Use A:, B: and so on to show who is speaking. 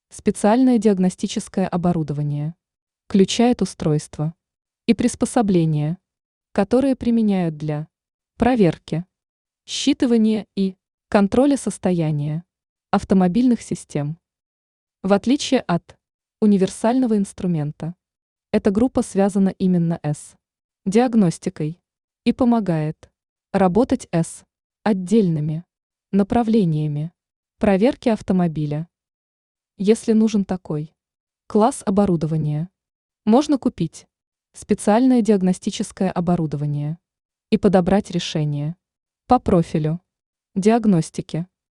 A: специальное диагностическое оборудование, включает устройства и приспособления, которые применяют для проверки, считывания и контроля состояния автомобильных систем. В отличие от универсального инструмента, эта группа связана именно с диагностикой и помогает работать с отдельными направлениями проверки автомобиля. Если нужен такой класс оборудования, можно купить специальное диагностическое оборудование и подобрать решение по профилю диагностики.